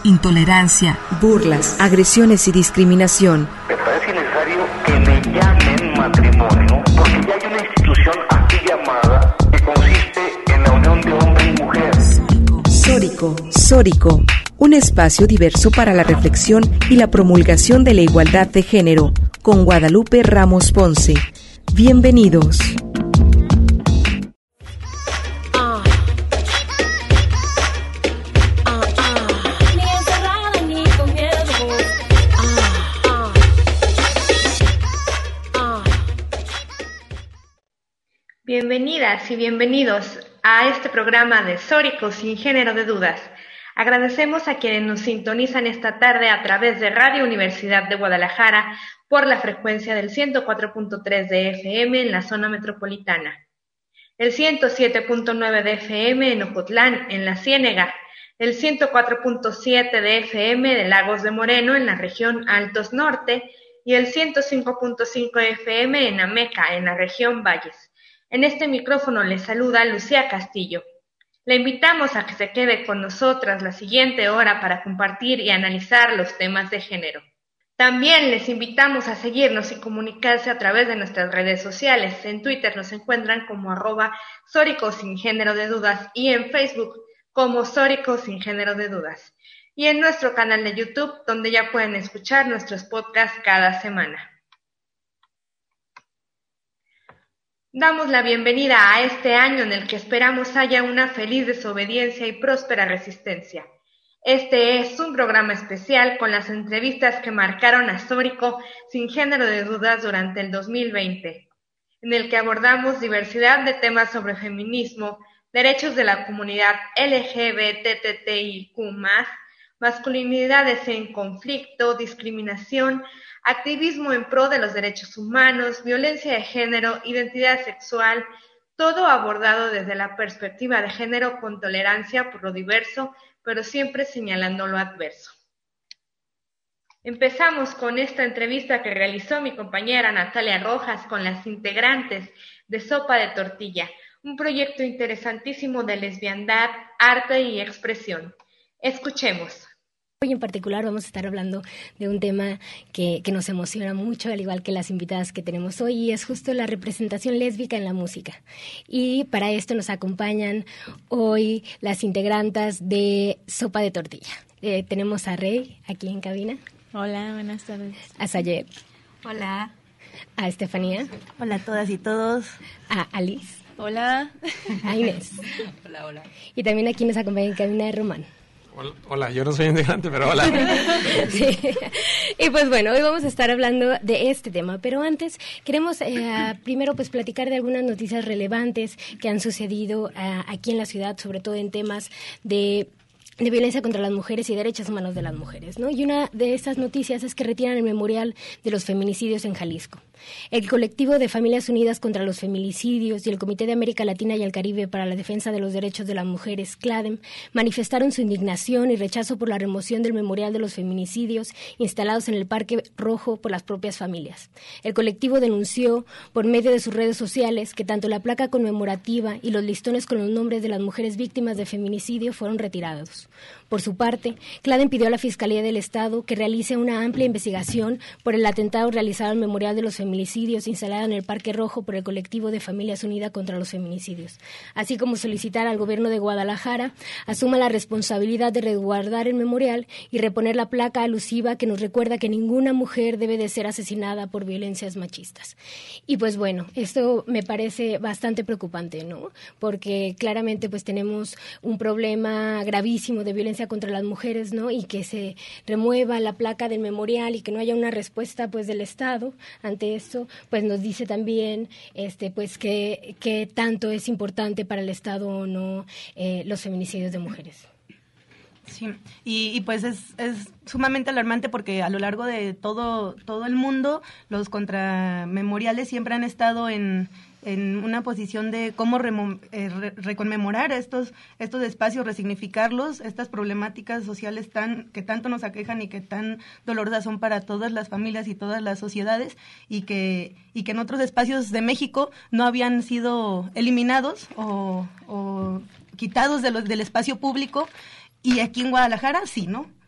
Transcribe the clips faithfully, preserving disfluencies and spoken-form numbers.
intolerancia, burlas, agresiones y discriminación. Me parece necesario que me llamen matrimonio, porque ya hay una institución así llamada que consiste en la unión de hombre y mujer. Sórico, Sórico, un espacio diverso para la reflexión y la promulgación de la igualdad de género, con Guadalupe Ramos Ponce. Bienvenidos. Bienvenidas y bienvenidos a este programa de Sórico sin género de dudas. Agradecemos a quienes nos sintonizan esta tarde a través de Radio Universidad de Guadalajara por la frecuencia del ciento cuatro punto tres de F M en la zona metropolitana, el ciento siete punto nueve de F M en Ocotlán, en la Ciénega, el ciento cuatro punto siete de F M de Lagos de Moreno en la región Altos Norte y el ciento cinco punto cinco de F M en Ameca, en la región Valles. En este micrófono les saluda Lucía Castillo. Le invitamos a que se quede con nosotras la siguiente hora para compartir y analizar los temas de género. También les invitamos a seguirnos y comunicarse a través de nuestras redes sociales. En Twitter nos encuentran como arroba Sórico sin género de dudas y en Facebook como Sórico sin género de dudas. Y en nuestro canal de YouTube, donde ya pueden escuchar nuestros podcasts cada semana. Damos la bienvenida a este año en el que esperamos haya una feliz desobediencia y próspera resistencia. Este es un programa especial con las entrevistas que marcaron a Sórico sin género de dudas durante el dos mil veinte, en el que abordamos diversidad de temas sobre feminismo, derechos de la comunidad L G B T I Q más, masculinidades en conflicto, discriminación, activismo en pro de los derechos humanos, violencia de género, identidad sexual, todo abordado desde la perspectiva de género con tolerancia por lo diverso, pero siempre señalando lo adverso. Empezamos con esta entrevista que realizó mi compañera Natalia Rojas con las integrantes de Sopa de Tortilla, un proyecto interesantísimo de lesbiandad, arte y expresión. Escuchemos. Hoy en particular vamos a estar hablando de un tema que, que nos emociona mucho, al igual que las invitadas que tenemos hoy, y es justo la representación lésbica en la música. Y para esto nos acompañan hoy las integrantes de Sopa de Tortilla. Eh, tenemos a Rey aquí en cabina. Hola, buenas tardes. A Sayed. Hola. A Estefanía. Hola a todas y todos. A Alice. Hola. A Inés. Hola, hola. Y también aquí nos acompaña en cabina de Román. Hola, yo no soy integrante, pero hola. Sí. Y pues bueno, hoy vamos a estar hablando de este tema, pero antes queremos eh, primero pues platicar de algunas noticias relevantes que han sucedido eh, aquí en la ciudad, sobre todo en temas de... de violencia contra las mujeres y derechos humanos de las mujeres, ¿no? Y una de estas noticias es que retiran el memorial de los feminicidios en Jalisco. El colectivo de Familias Unidas contra los Feminicidios y el Comité de América Latina y el Caribe para la Defensa de los Derechos de las Mujeres, CLADEM, manifestaron su indignación y rechazo por la remoción del memorial de los feminicidios instalados en el Parque Rojo por las propias familias. El colectivo denunció por medio de sus redes sociales que tanto la placa conmemorativa y los listones con los nombres de las mujeres víctimas de feminicidio fueron retirados. Por su parte, CLADEM pidió a la Fiscalía del Estado que realice una amplia investigación por el atentado realizado al memorial de los feminicidios instalado en el Parque Rojo por el colectivo de Familias Unidas contra los Feminicidios, así como solicitar al gobierno de Guadalajara asuma la responsabilidad de resguardar el memorial y reponer la placa alusiva que nos recuerda que ninguna mujer debe de ser asesinada por violencias machistas. Y pues bueno, esto me parece bastante preocupante, ¿no? Porque claramente pues tenemos un problema gravísimo de violencia contra las mujeres, ¿no? Y que se remueva la placa del memorial y que no haya una respuesta pues del Estado ante esto, pues nos dice también este pues que, que tanto es importante para el Estado o no eh, los feminicidios de mujeres. Sí, y, y pues es, es sumamente alarmante porque a lo largo de todo, todo el mundo los contramemoriales siempre han estado en, en una posición de cómo remo, eh, re, reconmemorar estos, estos espacios, resignificarlos, estas problemáticas sociales tan que tanto nos aquejan y que tan dolorosas son para todas las familias y todas las sociedades, y que, y que en otros espacios de México no habían sido eliminados o, o quitados de los, del espacio público. Y aquí en Guadalajara sí, ¿no?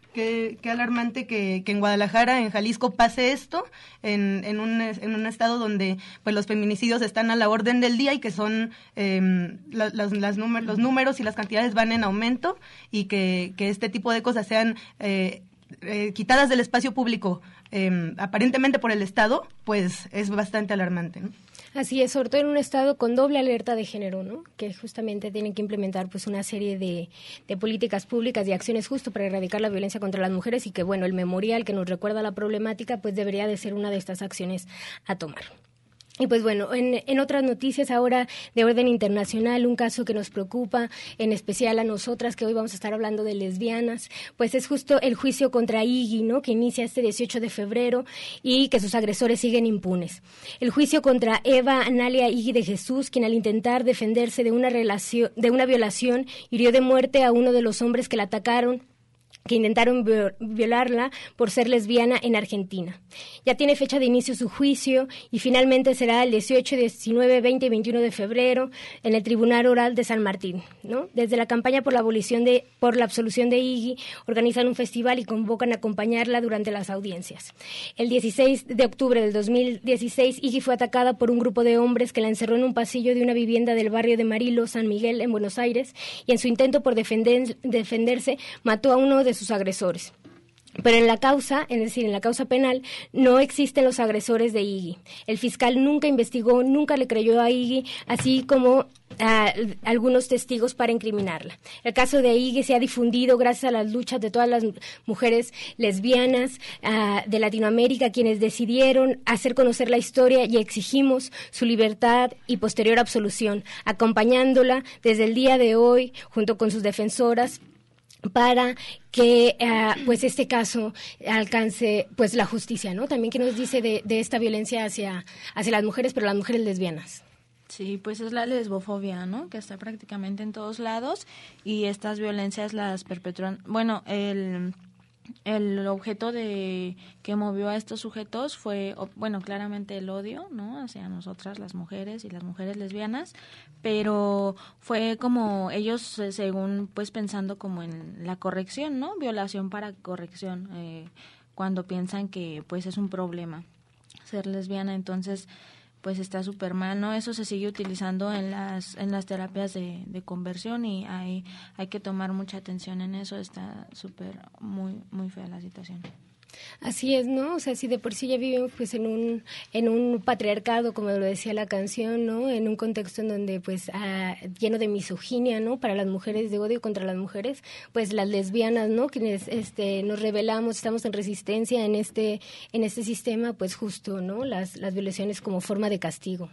qué, qué alarmante que, que en Guadalajara, en Jalisco, pase esto, en, en, un, en un estado donde pues los feminicidios están a la orden del día y que son eh, la, las, las númer- los números y las cantidades van en aumento, y que, que este tipo de cosas sean eh, eh, quitadas del espacio público eh, aparentemente por el Estado, pues es bastante alarmante, ¿no? Así es, sobre todo en un estado con doble alerta de género, ¿no? Que justamente tienen que implementar pues una serie de, de políticas públicas y acciones justo para erradicar la violencia contra las mujeres, y que bueno, el memorial que nos recuerda la problemática pues debería de ser una de estas acciones a tomar. Y pues bueno, en, en otras noticias ahora de orden internacional, un caso que nos preocupa, en especial a nosotras, que hoy vamos a estar hablando de lesbianas, pues es justo el juicio contra Iggy, ¿no? Que inicia este dieciocho de febrero y que sus agresores siguen impunes. El juicio contra Eva Analia Iggy de Jesús, quien al intentar defenderse de una relación, de una violación, hirió de muerte a uno de los hombres que la atacaron, que intentaron violarla por ser lesbiana en Argentina. Ya tiene fecha de inicio su juicio y finalmente será el dieciocho, diecinueve, veinte y veintiuno de febrero en el Tribunal Oral de San Martín, ¿no? Desde la campaña por la abolición de, por la absolución de Iggy, organizan un festival y convocan a acompañarla durante las audiencias. El dieciséis de octubre del dos mil dieciséis, Iggy fue atacada por un grupo de hombres que la encerró en un pasillo de una vivienda del barrio de Marilo, San Miguel, en Buenos Aires, y en su intento por defender, defenderse mató a uno de sus agresores. Pero en la causa, es decir, en la causa penal, no existen los agresores de Iggy. El fiscal nunca investigó, nunca le creyó a Iggy, así como a algunos testigos para incriminarla. El caso de Iggy se ha difundido gracias a las luchas de todas las mujeres lesbianas uh, de Latinoamérica, quienes decidieron hacer conocer la historia, y exigimos su libertad y posterior absolución, acompañándola desde el día de hoy junto con sus defensoras, para que uh, pues este caso alcance pues la justicia, ¿no? También, ¿qué nos dice de, de esta violencia hacia, hacia las mujeres, pero las mujeres lesbianas? Sí, pues es la lesbofobia, ¿no? Que está prácticamente en todos lados, y estas violencias las perpetúan. Bueno, el el objeto de que movió a estos sujetos fue, bueno, claramente el odio, ¿no? Hacia nosotras, las mujeres y las mujeres lesbianas, pero fue como ellos, según, pues pensando como en la corrección, ¿no? Violación para corrección, eh, cuando piensan que, pues, es un problema ser lesbiana. Entonces, pues está súper mal, ¿no? Eso se sigue utilizando en las en las terapias de, de conversión, y hay hay que tomar mucha atención en eso. Está súper, muy muy fea la situación. Así es, ¿no? O sea, si de por sí ya vivimos pues en un en un patriarcado, como lo decía la canción, ¿no? En un contexto en donde pues ah, lleno de misoginia, ¿no? Para las mujeres, de odio contra las mujeres, pues las lesbianas, ¿no? Quienes este nos rebelamos, estamos en resistencia en este en este sistema, pues justo, ¿no? Las las violaciones como forma de castigo.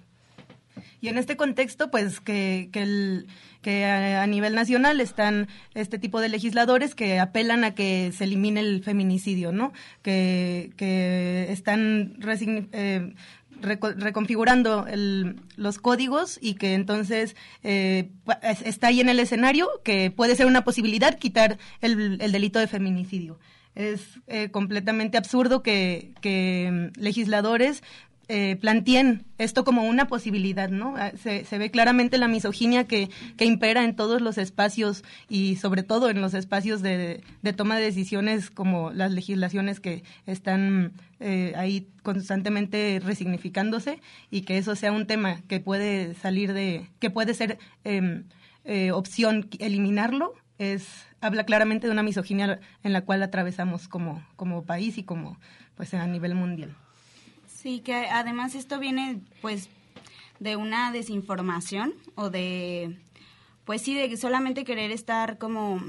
Y en este contexto, pues que que, el, que a, a nivel nacional están este tipo de legisladores que apelan a que se elimine el feminicidio, ¿no? Que, que están resign, eh, reco, reconfigurando el, los códigos, y que entonces eh, está ahí en el escenario que puede ser una posibilidad quitar el, el delito de feminicidio. Es eh, completamente absurdo que, que legisladores Eh, planteen esto como una posibilidad, ¿no? Se, se ve claramente la misoginia que, que impera en todos los espacios, y sobre todo en los espacios de, de toma de decisiones, como las legislaciones que están eh, ahí constantemente resignificándose, y que eso sea un tema que puede salir de, que puede ser eh, eh, opción eliminarlo, es habla claramente de una misoginia en la cual atravesamos como, como país y como pues a nivel mundial. Sí, que además esto viene pues de una desinformación, o de, pues sí, de solamente querer estar como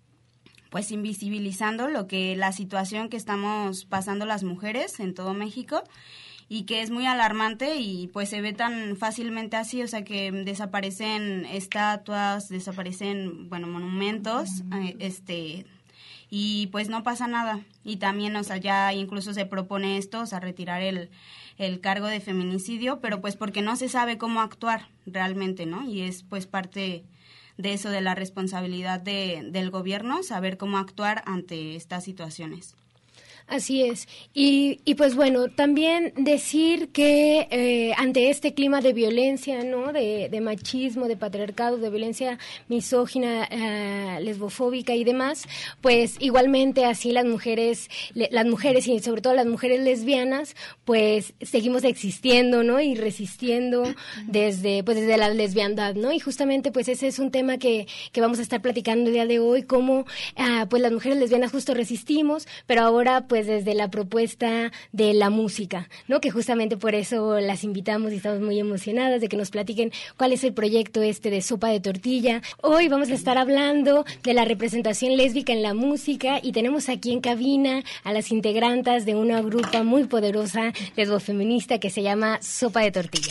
pues invisibilizando lo que la situación que estamos pasando las mujeres en todo México, y que es muy alarmante, y pues se ve tan fácilmente así, o sea, que desaparecen estatuas, desaparecen, bueno, monumentos, eh, este... y pues no pasa nada. Y también, o sea, ya incluso se propone esto, o sea, retirar el, el cargo de feminicidio, pero pues porque no se sabe cómo actuar realmente, ¿no? Y es pues parte de eso, de la responsabilidad de, del gobierno, saber cómo actuar ante estas situaciones. Así es. Y, y pues bueno, también decir que eh, ante este clima de violencia, ¿no? De, de machismo, de patriarcado, de violencia misógina, eh, lesbofóbica y demás, pues igualmente así las mujeres, le, las mujeres y sobre todo las mujeres lesbianas, pues seguimos existiendo, ¿no? Y resistiendo desde, pues desde la lesbiandad, ¿no? Y justamente pues ese es un tema que, que vamos a estar platicando el día de hoy, cómo ah, pues las mujeres lesbianas justo resistimos, pero ahora pues desde la propuesta de la música, ¿no? Que justamente por eso las invitamos y estamos muy emocionadas de que nos platiquen cuál es el proyecto este de Sopa de Tortilla. Hoy vamos a estar hablando de la representación lésbica en la música y tenemos aquí en cabina a las integrantes de una grupa muy poderosa lesbofeminista que se llama Sopa de Tortilla.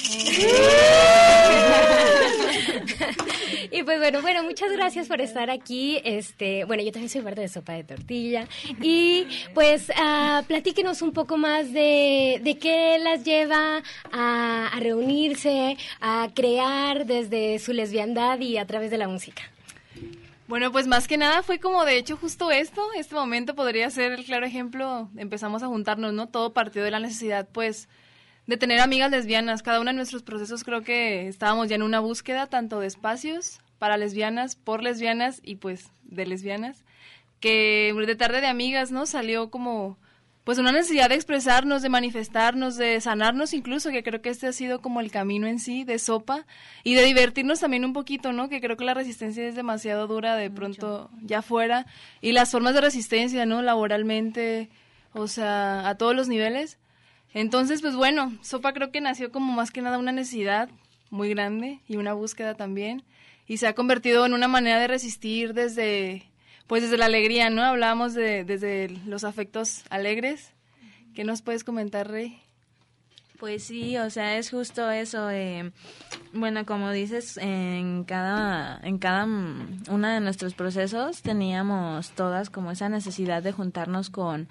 Y pues bueno, bueno, muchas gracias por estar aquí. Este, bueno, yo también soy parte de Sopa de Tortilla. Y pues uh, platíquenos un poco más de, de qué las lleva a, a reunirse, a crear desde su lesbiandad y a través de la música. Bueno, pues más que nada fue como de hecho justo esto, este momento podría ser el claro ejemplo, empezamos a juntarnos, ¿no? Todo partió de la necesidad, pues, de tener amigas lesbianas. Cada uno de nuestros procesos creo que estábamos ya en una búsqueda tanto de espacios para lesbianas, por lesbianas y pues de lesbianas, que de tarde de amigas, ¿no? Salió como pues una necesidad de expresarnos, de manifestarnos, de sanarnos incluso, que creo que este ha sido como el camino en sí de Sopa, y de divertirnos también un poquito, ¿no? Que creo que la resistencia es demasiado dura de pronto ya fuera, y las formas de resistencia, ¿no? Laboralmente, o sea, a todos los niveles. Entonces, pues bueno, Sopa creo que nació como más que nada una necesidad muy grande y una búsqueda también, y se ha convertido en una manera de resistir desde, pues desde la alegría, ¿no? Hablábamos de desde los afectos alegres. ¿Qué nos puedes comentar, Rey? Pues sí, o sea, es justo eso. Eh, bueno, como dices, en cada, en cada uno de nuestros procesos teníamos todas como esa necesidad de juntarnos con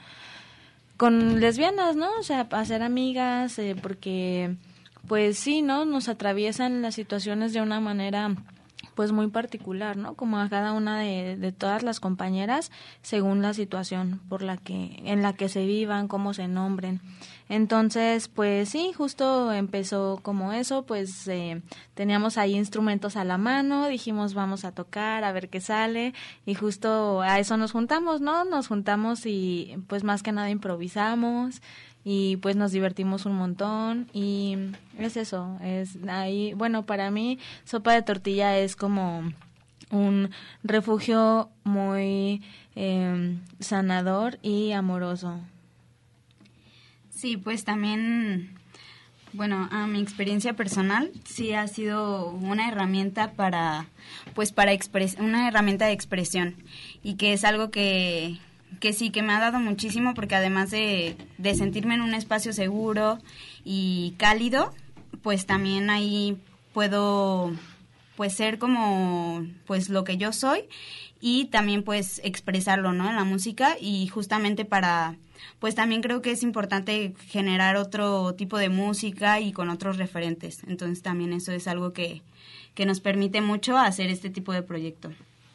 con lesbianas, ¿no? O sea, hacer amigas, eh, porque, pues sí, ¿no? Nos atraviesan las situaciones de una manera, pues muy particular, ¿no? Como a cada una de, de todas las compañeras, según la situación por la que, en la que se vivan, cómo se nombren. Entonces, pues sí, justo empezó como eso, pues eh, teníamos ahí instrumentos a la mano, dijimos vamos a tocar, a ver qué sale, y justo a eso nos juntamos, ¿no? Nos juntamos y pues más que nada improvisamos, y pues nos divertimos un montón, y es eso, es ahí, bueno, para mí Sopa de Tortilla es como un refugio muy eh, sanador y amoroso. Sí, pues también, bueno, a mi experiencia personal sí ha sido una herramienta para, pues para expres- una herramienta de expresión, y que es algo que que sí, que me ha dado muchísimo, porque además de, de sentirme en un espacio seguro y cálido, pues también ahí puedo pues ser como pues lo que yo soy, y también pues expresarlo, ¿no? En la música, y justamente para pues también creo que es importante generar otro tipo de música y con otros referentes. Entonces también eso es algo que, que nos permite mucho hacer este tipo de proyecto.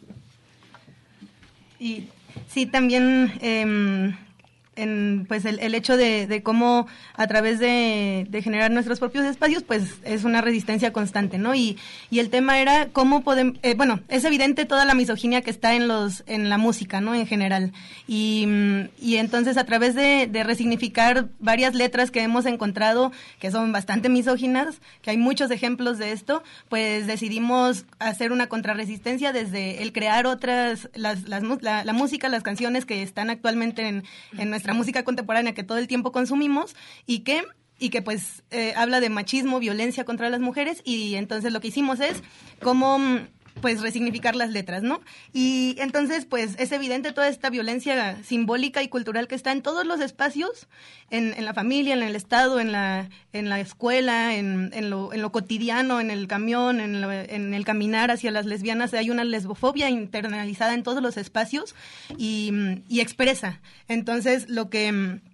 Y sí, también eh, en, pues el, el hecho de, de cómo a través de, de generar nuestros propios espacios, pues es una resistencia constante, ¿no? Y, y el tema era cómo podemos, eh, bueno, es evidente toda la misoginia que está en los en la música, ¿no? En general. Y, y entonces a través de, de resignificar varias letras que hemos encontrado que son bastante misóginas, que hay muchos ejemplos de esto, pues decidimos hacer una contrarresistencia desde el crear otras, las, las, la, la música, las canciones que están actualmente en, en nuestra música contemporánea que todo el tiempo consumimos, y que y que pues eh, habla de machismo, violencia contra las mujeres, y entonces lo que hicimos es cómo pues resignificar las letras, ¿no? Y entonces pues es evidente toda esta violencia simbólica y cultural que está en todos los espacios, en, en la familia, en el Estado, en la en la escuela, en, en, lo, en lo cotidiano, en el camión, en, lo, en el caminar hacia las lesbianas. Hay una lesbofobia internalizada en todos los espacios, y, y expresa. Entonces lo que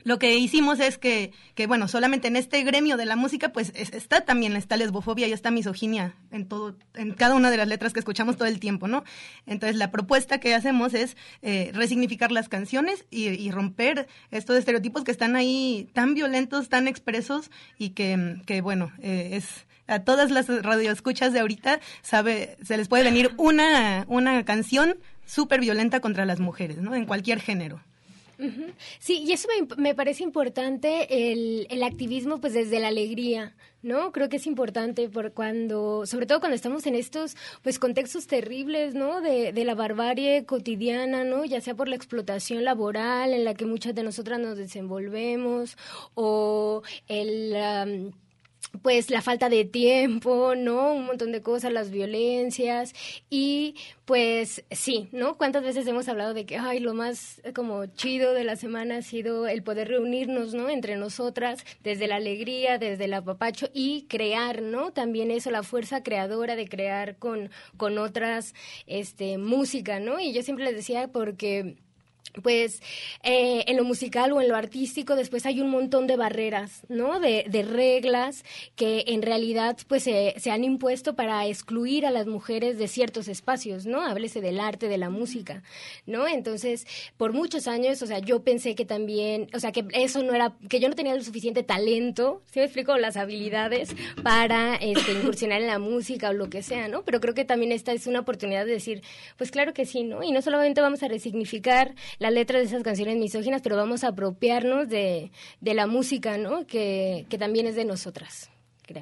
lo que hicimos es que, que, bueno, solamente en este gremio de la música, pues es, está también está lesbofobia y está misoginia en todo, en cada una de las letras que escuchamos todo el tiempo, ¿no? Entonces, la propuesta que hacemos es eh, resignificar las canciones y, y romper estos estereotipos que están ahí tan violentos, tan expresos y que, que bueno, eh, es... A todas las radioescuchas de ahorita sabe, se les puede venir una, una canción súper violenta contra las mujeres, ¿no? En cualquier género. Uh-huh. Sí, y eso me, me parece importante, el, el activismo pues desde la alegría, ¿no? Creo que es importante por cuando, sobre todo cuando estamos en estos pues contextos terribles, ¿no? De, de la barbarie cotidiana, ¿no? Ya sea por la explotación laboral en la que muchas de nosotras nos desenvolvemos o el... Um, pues la falta de tiempo, ¿no? Un montón de cosas, las violencias y pues sí, ¿no? ¿Cuántas veces hemos hablado de que, ay, lo más como chido de la semana ha sido el poder reunirnos, ¿no? Entre nosotras, desde la alegría, desde el apapacho y crear, ¿no? También eso, la fuerza creadora de crear con, con otras, este, música, ¿no? Y yo siempre les decía porque... pues eh, en lo musical o en lo artístico después hay un montón de barreras, ¿no? De, de reglas que en realidad pues se, se han impuesto para excluir a las mujeres de ciertos espacios, ¿no? Háblese del arte, de la música, ¿no? Entonces, por muchos años, o sea, yo pensé que también, o sea, que eso no era, que yo no tenía el suficiente talento, ¿sí me explico? Las habilidades para este, incursionar en la música o lo que sea, ¿no? Pero creo que también esta es una oportunidad de decir, pues claro que sí, ¿no? Y no solamente vamos a resignificar la letra de esas canciones misóginas, pero vamos a apropiarnos de, de la música, ¿no? Que, que también es de nosotras, creo.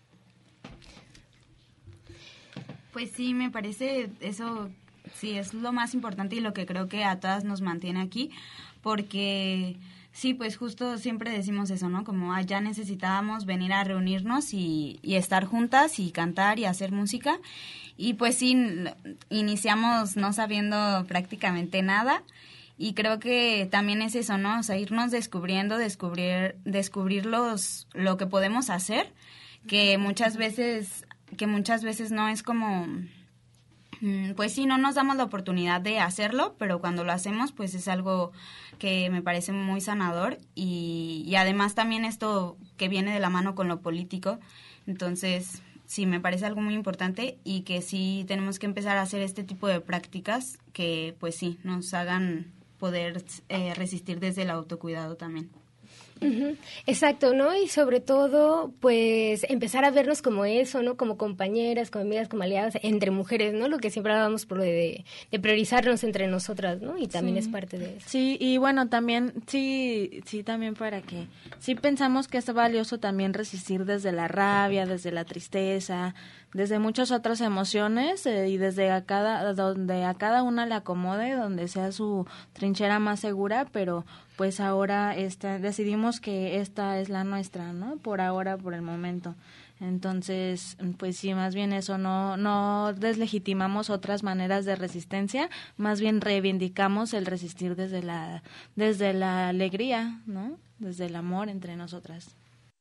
Pues sí, me parece eso, sí, es lo más importante y lo que creo que a todas nos mantiene aquí, porque sí, pues justo siempre decimos eso, ¿no? Como ah, ya necesitábamos venir a reunirnos y, y estar juntas y cantar y hacer música. Y pues sí, iniciamos no sabiendo prácticamente nada. Y creo que también es eso, ¿no? O sea, irnos descubriendo, descubrir, descubrir los, lo que podemos hacer, que muchas veces, que muchas veces no es como, pues sí, no nos damos la oportunidad de hacerlo, pero cuando lo hacemos, pues es algo que me parece muy sanador y, y además también esto que viene de la mano con lo político, entonces sí, me parece algo muy importante y que sí tenemos que empezar a hacer este tipo de prácticas que pues sí, nos hagan poder eh, resistir desde el autocuidado también. Uh-huh. Exacto, ¿no? Y sobre todo, pues, empezar a vernos como eso, ¿no? Como compañeras, como amigas, como aliadas, entre mujeres, ¿no? Lo que siempre hablábamos por de, de priorizarnos entre nosotras, ¿no? Y también sí. Es parte de eso. Sí, y bueno, también, sí, sí, también para que, sí pensamos que es valioso también resistir desde la rabia, desde la tristeza, desde muchas otras emociones eh, y desde a cada, donde a cada una le acomode, donde sea su trinchera más segura, pero pues ahora esta, decidimos que esta es la nuestra, ¿no? Por ahora, por el momento. Entonces, pues sí, más bien eso, no, no deslegitimamos otras maneras de resistencia, más bien reivindicamos el resistir desde la, desde la alegría, ¿no? Desde el amor entre nosotras.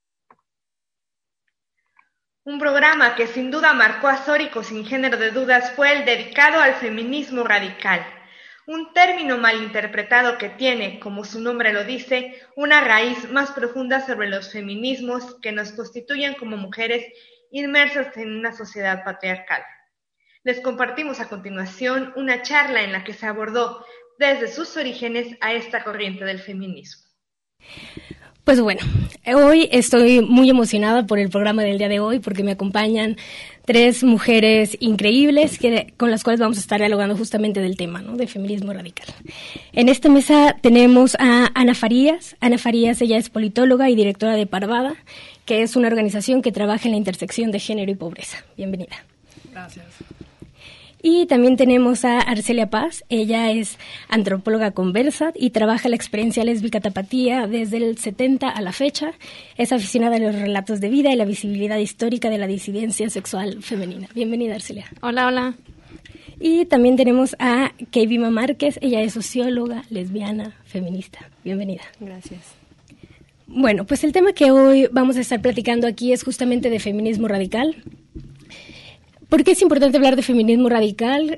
Un programa que sin duda marcó a Sórico sin género de dudas fue el dedicado al feminismo radical, un término malinterpretado que tiene, como su nombre lo dice, una raíz más profunda sobre los feminismos que nos constituyen como mujeres inmersas en una sociedad patriarcal. Les compartimos a continuación una charla en la que se abordó desde sus orígenes a esta corriente del feminismo. Pues bueno, hoy estoy muy emocionada por el programa del día de hoy porque me acompañan tres mujeres increíbles que, con las cuales vamos a estar dialogando justamente del tema, ¿no? De feminismo radical. En esta mesa tenemos a Ana Farías. Ana Farías, ella es politóloga y directora de Parvada, que es una organización que trabaja en la intersección de género y pobreza. Bienvenida. Gracias. Y también tenemos a Arcelia Paz, ella es antropóloga conversa y trabaja la experiencia lésbica tapatía desde el setenta a la fecha. Es aficionada a los relatos de vida y la visibilidad histórica de la disidencia sexual femenina. Bienvenida, Arcelia. Hola, hola. Y también tenemos a Keivima Márquez, ella es socióloga, lesbiana, feminista. Bienvenida. Gracias. Bueno, pues el tema que hoy vamos a estar platicando aquí es justamente de feminismo radical. ¿Por qué es importante hablar de feminismo radical?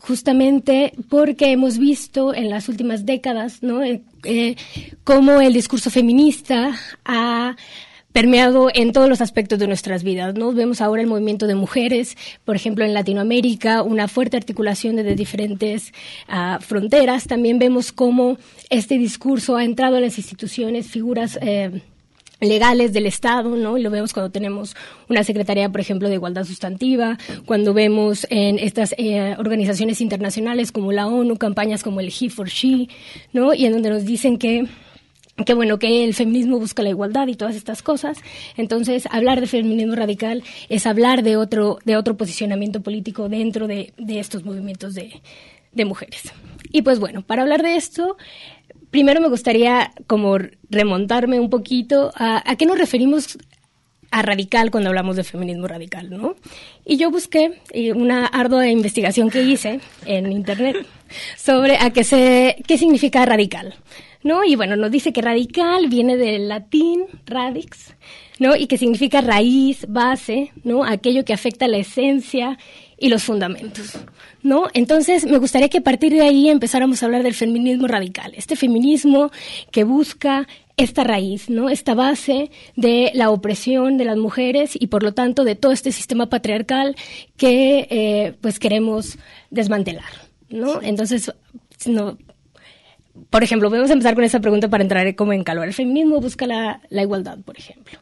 justamente porque hemos visto en las últimas décadas, ¿no?, eh, eh, cómo el discurso feminista ha permeado en todos los aspectos de nuestras vidas, ¿no? Vemos ahora el movimiento de mujeres, por ejemplo, en Latinoamérica, una fuerte articulación desde diferentes uh, fronteras. También vemos cómo este discurso ha entrado a las instituciones, figuras eh, legales del Estado, ¿no? Y lo vemos cuando tenemos una Secretaría, por ejemplo, de Igualdad Sustantiva, cuando vemos en estas eh, organizaciones internacionales como la ONU, campañas como el He for She, ¿no? Y en donde nos dicen que que bueno, que el feminismo busca la igualdad y todas estas cosas. Entonces, hablar de feminismo radical es hablar de otro, de otro posicionamiento político dentro de, de estos movimientos de, de mujeres. Y pues bueno, para hablar de esto, primero me gustaría como remontarme un poquito a, a qué nos referimos a radical cuando hablamos de feminismo radical, ¿no? Y yo busqué una ardua investigación que hice en internet sobre a qué se, qué significa radical, ¿no? Y bueno, nos dice que radical viene del latín radix, ¿no? Y que significa raíz, base, ¿no? Aquello que afecta la esencia y los fundamentos, ¿no? Entonces, me gustaría que a partir de ahí empezáramos a hablar del feminismo radical, este feminismo que busca esta raíz, ¿no? Esta base de la opresión de las mujeres y, por lo tanto, de todo este sistema patriarcal que, eh, pues, queremos desmantelar, ¿no? Entonces, no... Por ejemplo, podemos empezar con esta pregunta para entrar como en calor. ¿El feminismo busca la, la igualdad, por ejemplo?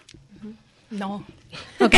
No. Ok.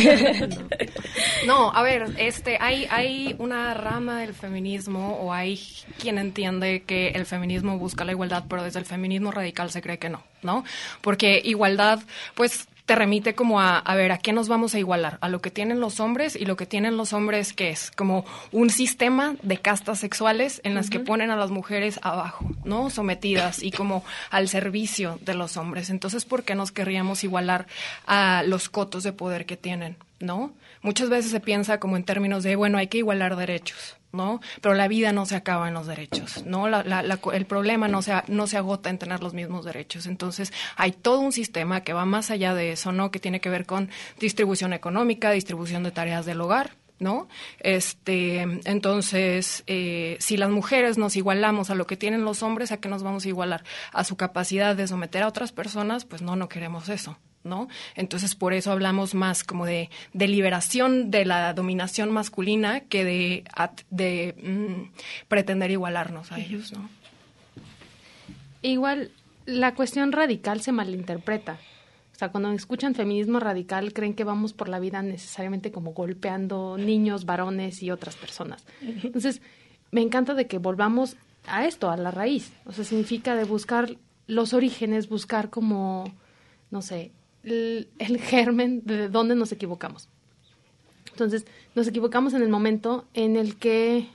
no. no, a ver, este, hay, hay una rama del feminismo, o hay quien entiende que el feminismo busca la igualdad, pero desde el feminismo radical se cree que no, ¿no? Porque igualdad, pues, te remite como a, a ver, ¿a qué nos vamos a igualar? A lo que tienen los hombres, y lo que tienen los hombres, ¿qué es? Como un sistema de castas sexuales en las uh-huh. que ponen a las mujeres abajo, ¿no? Sometidas y como al servicio de los hombres. Entonces, ¿por qué nos querríamos igualar a los cotos de poder que tienen, ¿no? Muchas veces se piensa como en términos de, bueno, hay que igualar derechos, ¿no? Pero la vida no se acaba en los derechos, ¿no? La, la, la, el problema no se, no se agota en tener los mismos derechos. Entonces, hay todo un sistema que va más allá de eso, ¿no? Que tiene que ver con distribución económica, distribución de tareas del hogar, ¿no? Este, entonces, eh, si las mujeres nos igualamos a lo que tienen los hombres, ¿a qué nos vamos a igualar? A su capacidad de someter a otras personas, pues no, no queremos eso, ¿no? Entonces, por eso hablamos más como de, de liberación de la dominación masculina que de, de mm, pretender igualarnos a ellos, ¿no? Igual, la cuestión radical se malinterpreta. O sea, cuando escuchan feminismo radical, creen que vamos por la vida necesariamente como golpeando niños, varones y otras personas. Entonces, me encanta de que volvamos a esto, a la raíz. O sea, significa de buscar los orígenes, buscar como, no sé, el, el germen de dónde nos equivocamos. Entonces, nos equivocamos en el momento en el que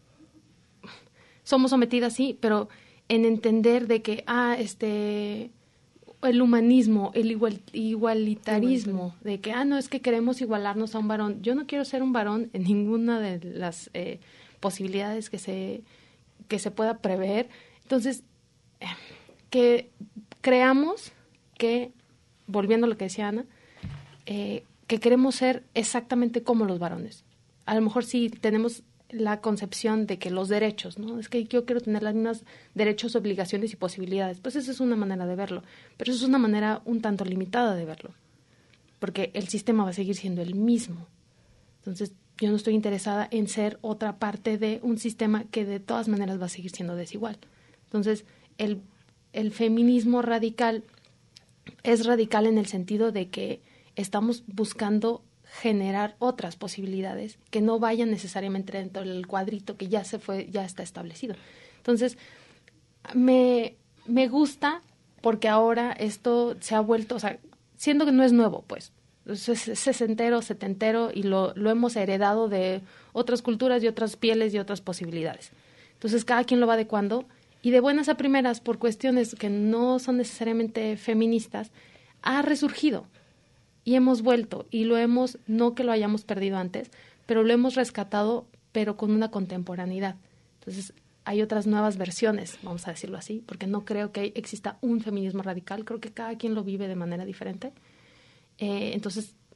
somos sometidas, sí, pero en entender de que, ah, este... el humanismo, el igual, igualitarismo, de que, ah, no, es que queremos igualarnos a un varón. Yo no quiero ser un varón en ninguna de las eh, posibilidades que se, que se pueda prever. Entonces, eh, que creamos que, volviendo a lo que decía Ana, eh, que queremos ser exactamente como los varones. A lo mejor sí tenemos la concepción de que los derechos, ¿no? Es que yo quiero tener las mismas derechos, obligaciones y posibilidades. Pues esa es una manera de verlo, pero eso es una manera un tanto limitada de verlo, porque el sistema va a seguir siendo el mismo. Entonces, yo no estoy interesada en ser otra parte de un sistema que de todas maneras va a seguir siendo desigual. Entonces, el, el feminismo radical es radical en el sentido de que estamos buscando generar otras posibilidades que no vayan necesariamente dentro del cuadrito que ya se fue, ya está establecido. Entonces, me, me gusta porque ahora esto se ha vuelto, o sea, siendo que no es nuevo, pues, es sesentero, setentero y lo, lo hemos heredado de otras culturas y otras pieles y otras posibilidades. Entonces, cada quien lo va adecuando y de buenas a primeras, por cuestiones que no son necesariamente feministas, ha resurgido. Y hemos vuelto, y lo hemos, no que lo hayamos perdido antes, pero lo hemos rescatado, pero con una contemporaneidad. Entonces, hay otras nuevas versiones, vamos a decirlo así, porque no creo que exista un feminismo radical, creo que cada quien lo vive de manera diferente. Eh, entonces,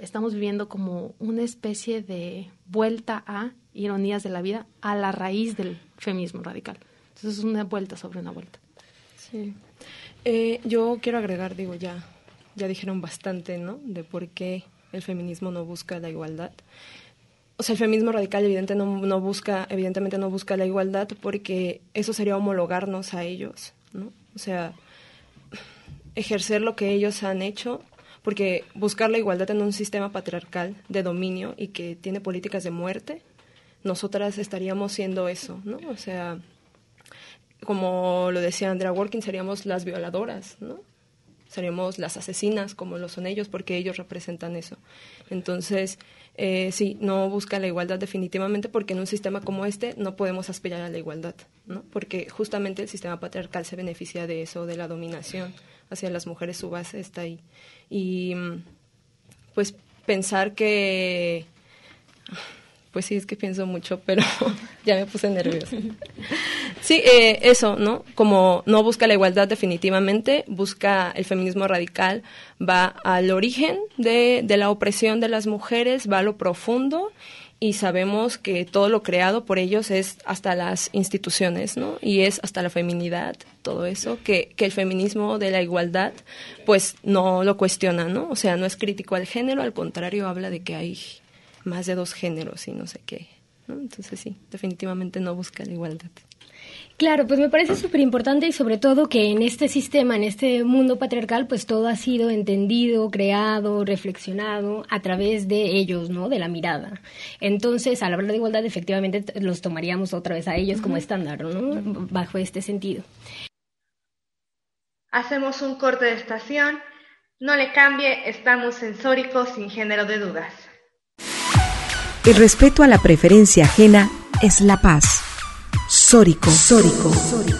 estamos viviendo como una especie de vuelta a ironías de la vida a la raíz del feminismo radical. Entonces es una vuelta sobre una vuelta. Sí. Eh, yo quiero agregar, digo, ya, ya dijeron bastante, ¿no? De por qué el feminismo no busca la igualdad. O sea, el feminismo radical evidente no, no busca, evidentemente no busca la igualdad porque eso sería homologarnos a ellos, ¿no? O sea, ejercer lo que ellos han hecho, porque buscar la igualdad en un sistema patriarcal de dominio y que tiene políticas de muerte, nosotras estaríamos siendo eso, ¿no? O sea, como lo decía Andrea Dworkin, seríamos las violadoras, ¿no? Seríamos las asesinas, como lo son ellos, porque ellos representan eso. Entonces, eh, sí, no busca la igualdad definitivamente, porque en un sistema como este no podemos aspirar a la igualdad, ¿no? Porque justamente el sistema patriarcal se beneficia de eso, de la dominación hacia las mujeres, su base está ahí. Y pues pensar que... Pues sí, es que pienso mucho, pero ya me puse nerviosa. Sí, eh, eso, ¿no? Como no busca la igualdad definitivamente, busca el feminismo radical, va al origen de, de la opresión de las mujeres, va a lo profundo, y sabemos que todo lo creado por ellos es hasta las instituciones, ¿no? Y es hasta la feminidad, todo eso, que, que el feminismo de la igualdad, pues no lo cuestiona, ¿no? O sea, no es crítico al género, al contrario, habla de que hay más de dos géneros y no sé qué, ¿no? Entonces sí, definitivamente no busca la igualdad. Claro, pues me parece súper importante y sobre todo que en este sistema, en este mundo patriarcal, pues todo ha sido entendido, creado, reflexionado a través de ellos, ¿no? De la mirada. Entonces, al hablar de igualdad, efectivamente los tomaríamos otra vez a ellos uh-huh. como estándar, ¿no? Uh-huh. Bajo este sentido. Hacemos un corte de estación. No le cambie, estamos en Sórico sin género de dudas. El respeto a la preferencia ajena es la paz. Sórico. Sórico.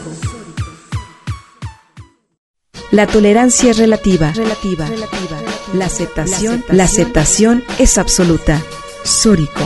La tolerancia es relativa. Relativa. Relativa. La aceptación, la aceptación es absoluta. Sórico.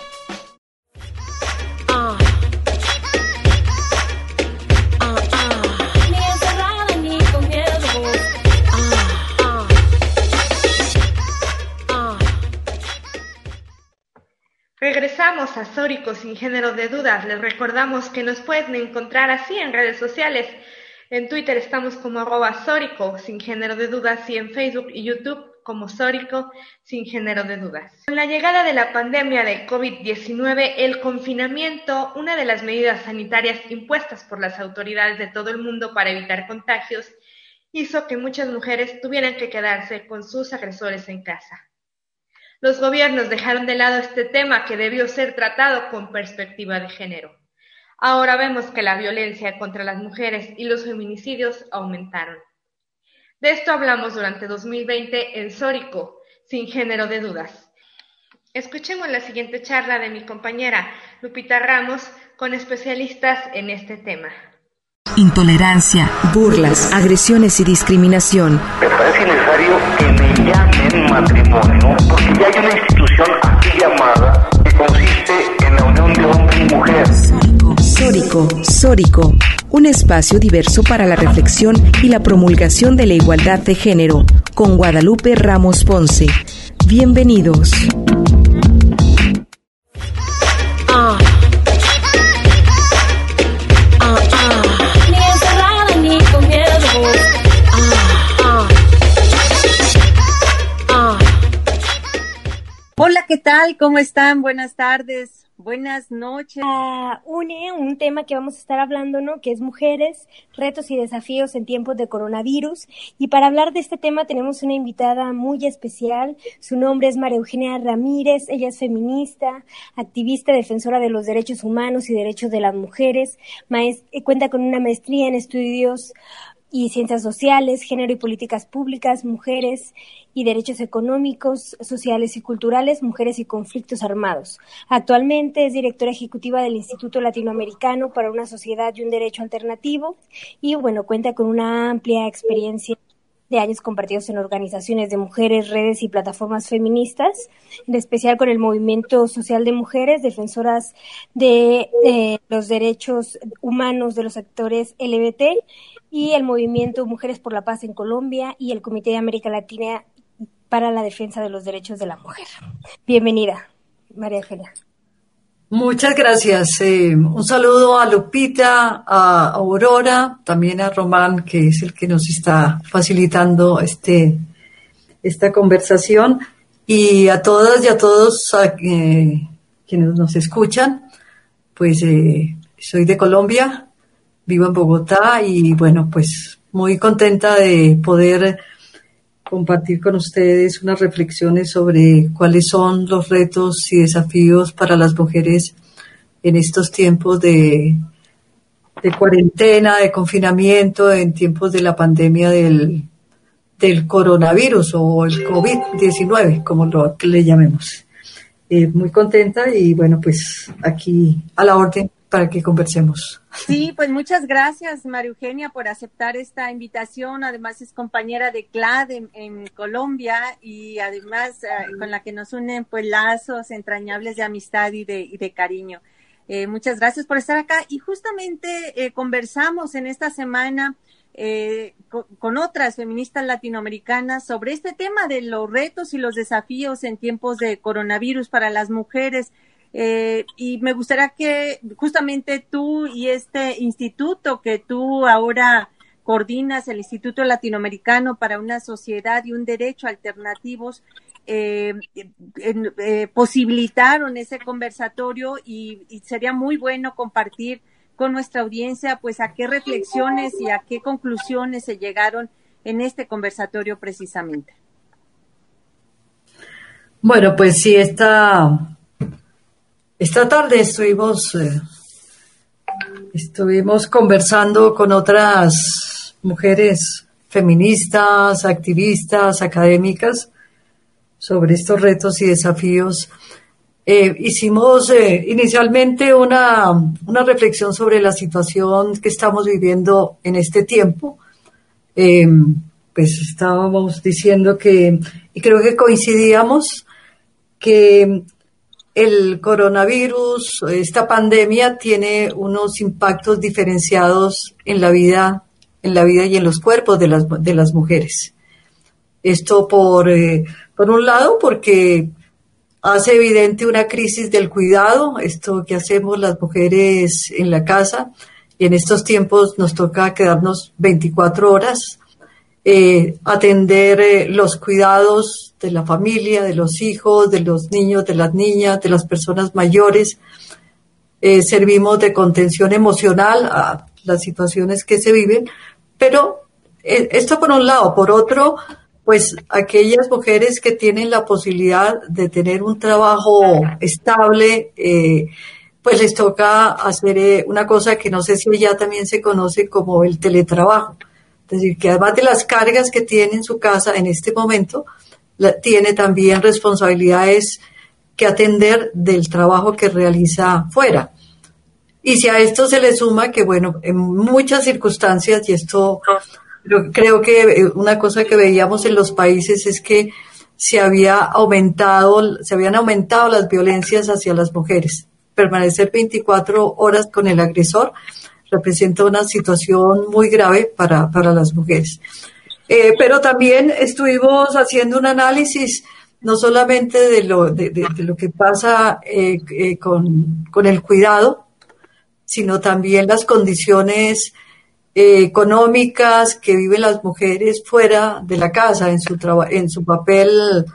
Regresamos a Sórico sin género de dudas. Les recordamos que nos pueden encontrar así en redes sociales. En Twitter estamos como arroba Sórico sin género de dudas y en Facebook y YouTube como Sórico sin género de dudas. Con la llegada de la pandemia del COVID diecinueve, el confinamiento, una de las medidas sanitarias impuestas por las autoridades de todo el mundo para evitar contagios, hizo que muchas mujeres tuvieran que quedarse con sus agresores en casa. Los gobiernos dejaron de lado este tema que debió ser tratado con perspectiva de género. Ahora vemos que la violencia contra las mujeres y los feminicidios aumentaron. De esto hablamos durante dos mil veinte en Sórico, sin género de dudas. Escuchemos la siguiente charla de mi compañera Lupita Ramos con especialistas en este tema. Intolerancia, burlas, agresiones y discriminación. Me parece necesario que me llamen matrimonio, porque ya hay una institución así llamada que consiste en la unión de hombre y mujer. Sórico, Sórico, un espacio diverso para la reflexión y la promulgación de la igualdad de género, con Guadalupe Ramos Ponce. Bienvenidos. Ah. Hola, ¿qué tal? ¿Cómo están? Buenas tardes, buenas noches. Uh, une un tema que vamos a estar hablando, ¿no? Que es mujeres, retos y desafíos en tiempos de coronavirus. Y para hablar de este tema tenemos una invitada muy especial. Su nombre es María Eugenia Ramírez. Ella es feminista, activista, defensora de los derechos humanos y derechos de las mujeres. Maest- cuenta con una maestría en estudios y ciencias sociales, género y políticas públicas, mujeres y derechos económicos, sociales y culturales, mujeres y conflictos armados. Actualmente es directora ejecutiva del Instituto Latinoamericano para una Sociedad y un Derecho Alternativo y, bueno, cuenta con una amplia experiencia de años compartidos en organizaciones de mujeres, redes y plataformas feministas, en especial con el movimiento social de mujeres, defensoras de eh, los derechos humanos de los sectores L G B T y el movimiento Mujeres por la Paz en Colombia y el Comité de América Latina para la defensa de los derechos de la mujer. Bienvenida, María Eugenia. Muchas gracias. Eh, un saludo a Lupita, a Aurora, también a Román, que es el que nos está facilitando este esta conversación, y a todas y a todos a, eh, quienes nos escuchan. Pues eh, soy de Colombia, vivo en Bogotá y bueno, pues muy contenta de poder compartir con ustedes unas reflexiones sobre cuáles son los retos y desafíos para las mujeres en estos tiempos de, de cuarentena, de confinamiento, en tiempos de la pandemia del, del coronavirus o el COVID diecinueve, como lo que le llamemos. Eh, muy contenta y bueno, pues aquí a la orden para que conversemos. Sí, pues muchas gracias, María Eugenia, por aceptar esta invitación. Además es compañera de C L A D en, en Colombia y además eh, con la que nos unen pues lazos entrañables de amistad y de, y de cariño. Eh, muchas gracias por estar acá y justamente eh, conversamos en esta semana eh, con, con otras feministas latinoamericanas sobre este tema de los retos y los desafíos en tiempos de coronavirus para las mujeres. Eh, y me gustaría que justamente tú y este instituto que tú ahora coordinas, el Instituto Latinoamericano para una Sociedad y un Derecho Alternativos, eh, eh, eh, posibilitaron ese conversatorio y, y sería muy bueno compartir con nuestra audiencia pues a qué reflexiones y a qué conclusiones se llegaron en este conversatorio precisamente. Bueno, pues sí, esta... Esta tarde estuvimos, eh, estuvimos conversando con otras mujeres feministas, activistas, académicas, sobre estos retos y desafíos. Eh, hicimos eh, inicialmente una, una reflexión sobre la situación que estamos viviendo en este tiempo. Eh, pues estábamos diciendo que, y creo que coincidíamos, que el coronavirus, esta pandemia, tiene unos impactos diferenciados en la vida, en la vida y en los cuerpos de las, de las mujeres. Esto por, eh, por un lado, porque hace evidente una crisis del cuidado, esto que hacemos las mujeres en la casa, y en estos tiempos nos toca quedarnos veinticuatro horas, eh, atender eh, los cuidados de la familia, de los hijos, de los niños, de las niñas, de las personas mayores. Eh, servimos de contención emocional a las situaciones que se viven, pero eh, esto por un lado. Por otro, pues aquellas mujeres que tienen la posibilidad de tener un trabajo estable, eh, pues les toca hacer eh, una cosa que no sé si ya también se conoce como el teletrabajo. Es decir, que además de las cargas que tiene en su casa en este momento, la, tiene también responsabilidades que atender del trabajo que realiza fuera. Y si a esto se le suma que, bueno, en muchas circunstancias, y esto creo, creo que una cosa que veíamos en los países es que se había aumentado, se habían aumentado las violencias hacia las mujeres. Permanecer veinticuatro horas con el agresor representa una situación muy grave para, para las mujeres. Eh, pero también estuvimos haciendo un análisis no solamente de lo, de, de, de lo que pasa eh, eh, con, con el cuidado, sino también las condiciones eh, económicas que viven las mujeres fuera de la casa, en su, traba, en su papel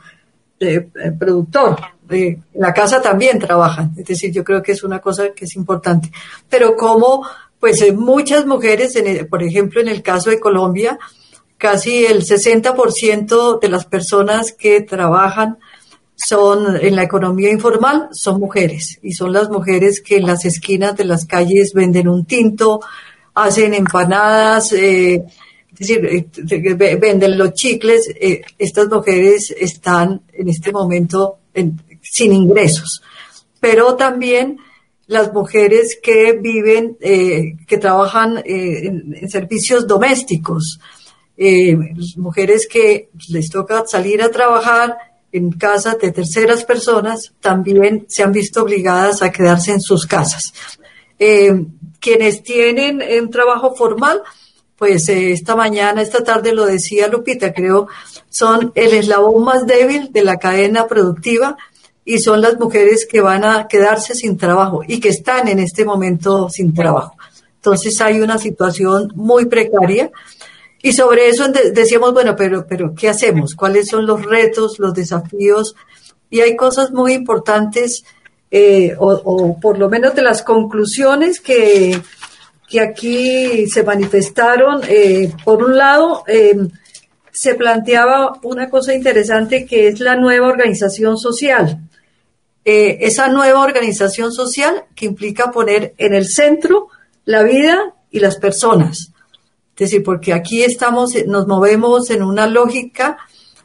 de, de productor. De, en la casa también trabajan, es decir, yo creo que es una cosa que es importante. Pero como, pues eh, muchas mujeres, en el, por ejemplo, en el caso de Colombia, casi el sesenta por ciento de las personas que trabajan son en la economía informal son mujeres, y son las mujeres que en las esquinas de las calles venden un tinto, hacen empanadas, eh, es decir, eh, venden los chicles. Eh, estas mujeres están en este momento en, sin ingresos, pero también las mujeres que viven, eh, que trabajan eh, en, en servicios domésticos. Eh, mujeres que les toca salir a trabajar en casas de terceras personas, también se han visto obligadas a quedarse en sus casas. Eh, quienes tienen un trabajo formal, pues eh, esta mañana, esta tarde lo decía Lupita, creo, son el eslabón más débil de la cadena productiva y son las mujeres que van a quedarse sin trabajo y que están en este momento sin trabajo. Entonces hay una situación muy precaria y sobre eso decíamos, bueno, pero, pero ¿qué hacemos? ¿Cuáles son los retos, los desafíos? Y hay cosas muy importantes, eh, o, o por lo menos de las conclusiones que... que aquí se manifestaron. Eh, por un lado, eh, se planteaba una cosa interesante que es la nueva organización social. Eh, esa nueva organización social que implica poner en el centro la vida y las personas. Es decir, porque aquí estamos, nos movemos en una lógica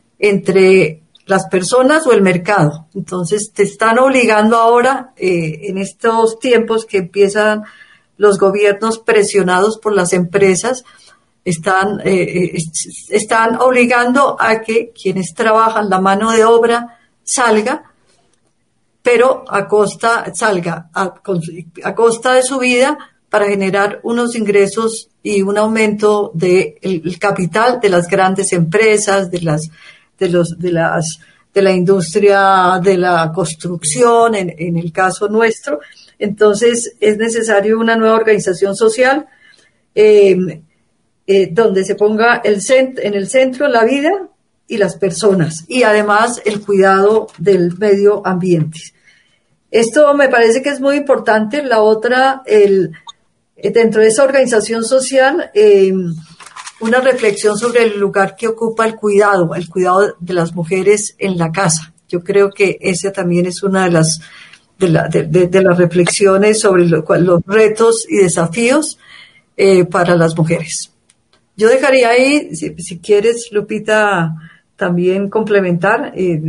entre las personas o el mercado. Entonces, te están obligando ahora, eh, en estos tiempos que empiezan los gobiernos presionados por las empresas, están, eh, están obligando a que quienes trabajan, la mano de obra, salga, pero a costa, salga a, a costa de su vida para generar unos ingresos y un aumento del de capital de las grandes empresas, de las, de los, de las, de la industria de la construcción, en, en el caso nuestro. Entonces, es necesario una nueva organización social eh, eh, donde se ponga el cent- en el centro la vida y las personas y además el cuidado del medio ambiente. Esto me parece que es muy importante. La otra, el, dentro de esa organización social, eh, una reflexión sobre el lugar que ocupa el cuidado, el cuidado de las mujeres en la casa. Yo creo que esa también es una de las De, la, de, de, de las reflexiones sobre lo, los retos y desafíos eh, para las mujeres. Yo dejaría ahí, si, si quieres, Lupita, también complementar eh,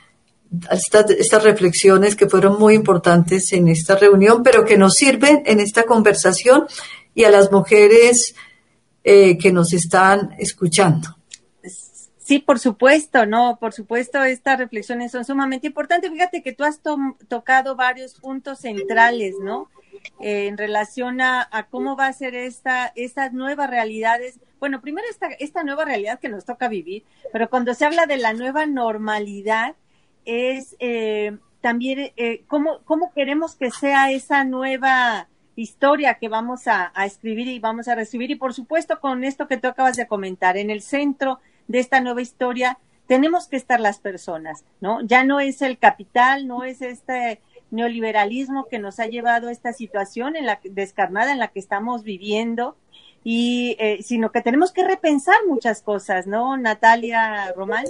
estas, estas reflexiones que fueron muy importantes en esta reunión, pero que nos sirven en esta conversación y a las mujeres eh, que nos están escuchando. Sí, por supuesto, no, por supuesto, estas reflexiones son sumamente importantes. Fíjate que tú has to- tocado varios puntos centrales, ¿no? Eh, en relación a, a cómo va a ser esta, estas nuevas realidades. Bueno, primero esta, esta nueva realidad que nos toca vivir, pero cuando se habla de la nueva normalidad, es eh, también eh, cómo, cómo queremos que sea esa nueva historia que vamos a, a escribir y vamos a recibir. Y por supuesto, con esto que tú acabas de comentar, en el centro de esta nueva historia tenemos que estar las personas, ¿no? Ya no es el capital, no es este neoliberalismo que nos ha llevado a esta situación en la descarnada en la que estamos viviendo, y eh, sino que tenemos que repensar muchas cosas, ¿no, Natalia Román?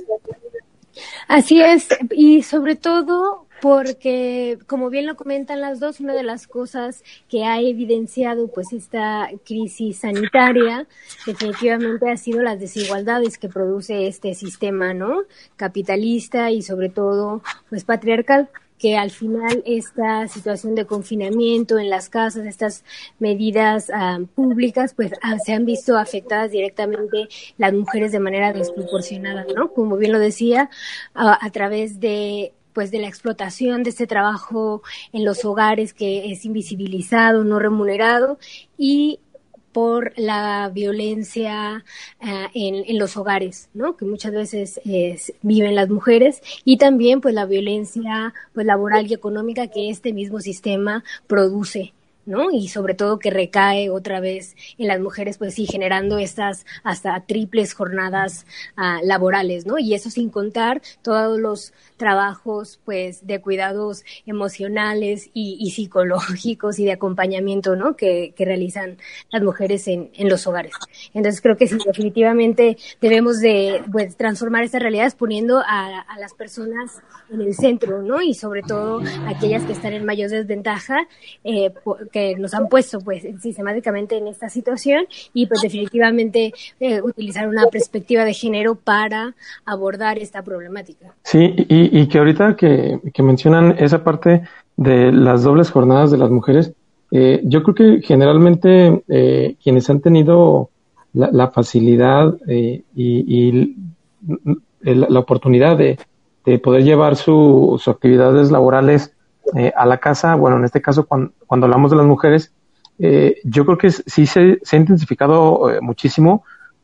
Así es, y sobre todo porque, como bien lo comentan las dos, una de las cosas que ha evidenciado pues esta crisis sanitaria definitivamente ha sido las desigualdades que produce este sistema, ¿no? Capitalista y sobre todo pues patriarcal, que al final esta situación de confinamiento en las casas, estas medidas um, públicas, pues uh, se han visto afectadas directamente las mujeres de manera desproporcionada, ¿no? Como bien lo decía, uh, a través de pues de la explotación de este trabajo en los hogares que es invisibilizado, no remunerado, y por la violencia uh, en, en los hogares, ¿no? Que muchas veces eh, viven las mujeres, y también pues la violencia pues laboral y económica que este mismo sistema produce, ¿no? Y sobre todo que recae otra vez en las mujeres, pues sí, generando estas hasta triples jornadas uh, laborales, ¿no? Y eso sin contar todos los trabajos, pues, de cuidados emocionales y, y psicológicos y de acompañamiento, ¿no? Que, que realizan las mujeres en, en los hogares. Entonces creo que sí, definitivamente debemos de, pues, transformar estas realidades poniendo a, a las personas en el centro, ¿no? Y sobre todo aquellas que están en mayor desventaja, eh, que nos han puesto pues sistemáticamente en esta situación, y pues definitivamente eh, utilizar una perspectiva de género para abordar esta problemática. Sí, y, y que ahorita que, que mencionan esa parte de las dobles jornadas de las mujeres, eh, yo creo que generalmente eh, quienes han tenido la, la facilidad eh, y, y la, la oportunidad de, de poder llevar su, sus actividades laborales Eh, a la casa, bueno, en este caso cuando, cuando hablamos de las mujeres, eh, yo creo que sí se, se ha intensificado eh, muchísimo,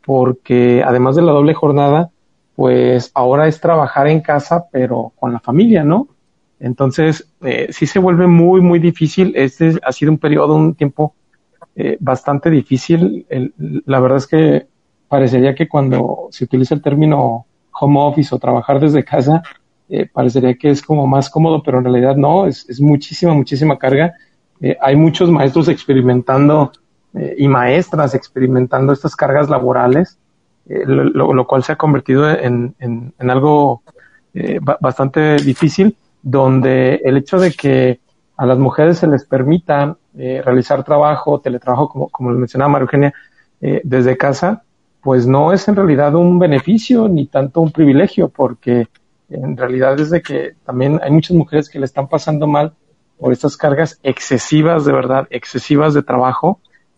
porque además de la doble jornada, pues ahora es trabajar en casa, pero con la familia, ¿no? Entonces, eh, sí se vuelve muy, muy difícil. Este ha sido un periodo, un tiempo eh, bastante difícil. El, la verdad es que parecería que cuando se utiliza el término home office o trabajar desde casa, eh, parecería que es como más cómodo, pero en realidad no, es, es muchísima, muchísima carga. Eh, hay muchos maestros experimentando eh, y maestras experimentando estas cargas laborales, eh, lo, lo cual se ha convertido en, en, en algo eh, ba- bastante difícil, donde el hecho de que a las mujeres se les permita eh, realizar trabajo, teletrabajo, como, como lo mencionaba María Eugenia, eh, desde casa, pues no es en realidad un beneficio ni tanto un privilegio, porque en realidad es de que también hay muchas mujeres que le están pasando mal por estas cargas excesivas, de verdad, excesivas de trabajo,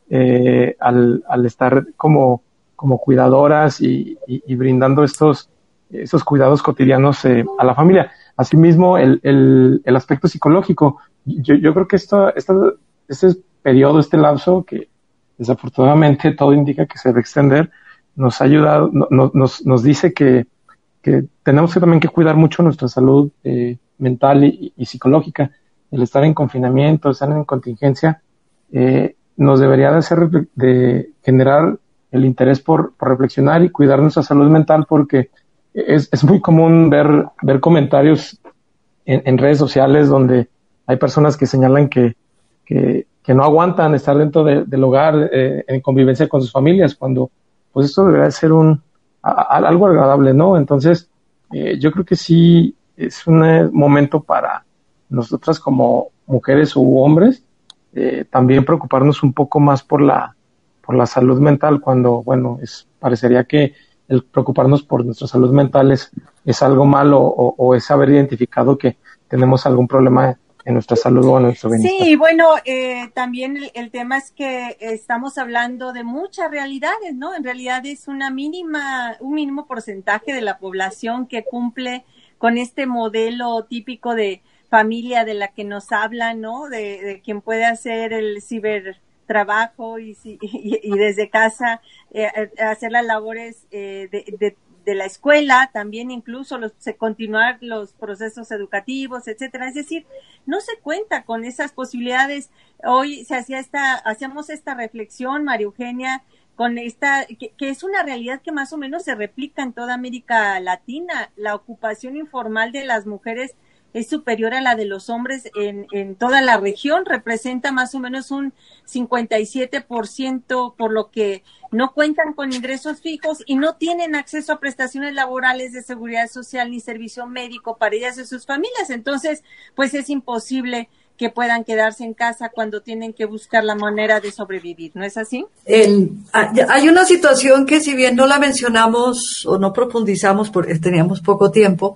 eh, al, al estar como, como cuidadoras y, y, y brindando estos, estos cuidados cotidianos eh, a la familia. Asimismo, el, el, el aspecto psicológico. Yo, yo creo que esto, esto, este periodo, este lapso, que desafortunadamente todo indica que se debe extender, nos ha ayudado, no, nos, nos dice que, que tenemos que también que cuidar mucho nuestra salud eh, mental y, y psicológica. El estar en confinamiento, estar en contingencia, eh, nos debería de hacer, de generar el interés por, por reflexionar y cuidar nuestra salud mental, porque es, es muy común ver, ver comentarios en, en redes sociales donde hay personas que señalan que, que, que no aguantan estar dentro de, del hogar eh, en convivencia con sus familias, cuando pues esto debería ser un a, a, algo agradable, ¿no? Entonces, eh, yo creo que sí es un eh, momento para nosotras como mujeres u hombres eh, también preocuparnos un poco más por la por la salud mental, cuando, bueno, es parecería que el preocuparnos por nuestra salud mental es, es algo malo, o, o es haber identificado que tenemos algún problema en nuestra salud o en nuestro bienestar. Sí, bueno, eh, también el, el tema es que estamos hablando de muchas realidades, ¿no? En realidad es una mínima, un mínimo porcentaje de la población que cumple con este modelo típico de familia de la que nos hablan, ¿no? De, de quien puede hacer el cibertrabajo y, y, y desde casa eh, hacer las labores eh, de, de de la escuela, también incluso los, continuar los procesos educativos, etcétera. Es decir, no se cuenta con esas posibilidades. Hoy se hacía esta, hacíamos esta reflexión, María Eugenia, con esta, que, que es una realidad que más o menos se replica en toda América Latina. La ocupación informal de las mujeres es superior a la de los hombres en, en toda la región, representa más o menos un cincuenta y siete por ciento, por lo que no cuentan con ingresos fijos y no tienen acceso a prestaciones laborales de seguridad social ni servicio médico para ellas y sus familias. Entonces, pues es imposible que puedan quedarse en casa cuando tienen que buscar la manera de sobrevivir, ¿no es así? El, hay una situación que, si bien no la mencionamos o no profundizamos porque teníamos poco tiempo,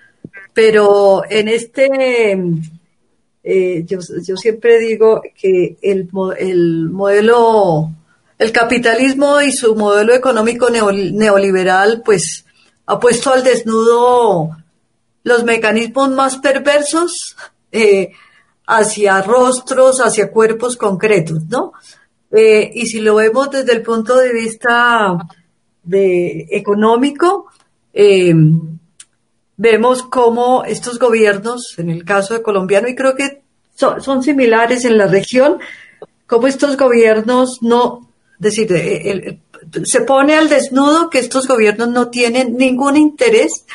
pero en este, eh, yo, yo siempre digo que el, el modelo, el capitalismo y su modelo económico neoliberal, pues, ha puesto al desnudo los mecanismos más perversos eh, hacia rostros, hacia cuerpos concretos, ¿no? Eh, y si lo vemos desde el punto de vista de económico, eh, vemos cómo estos gobiernos, en el caso de colombiano, y creo que son, son similares en la región, cómo estos gobiernos no, es decir, el, el, se pone al desnudo que estos gobiernos no tienen ningún interés,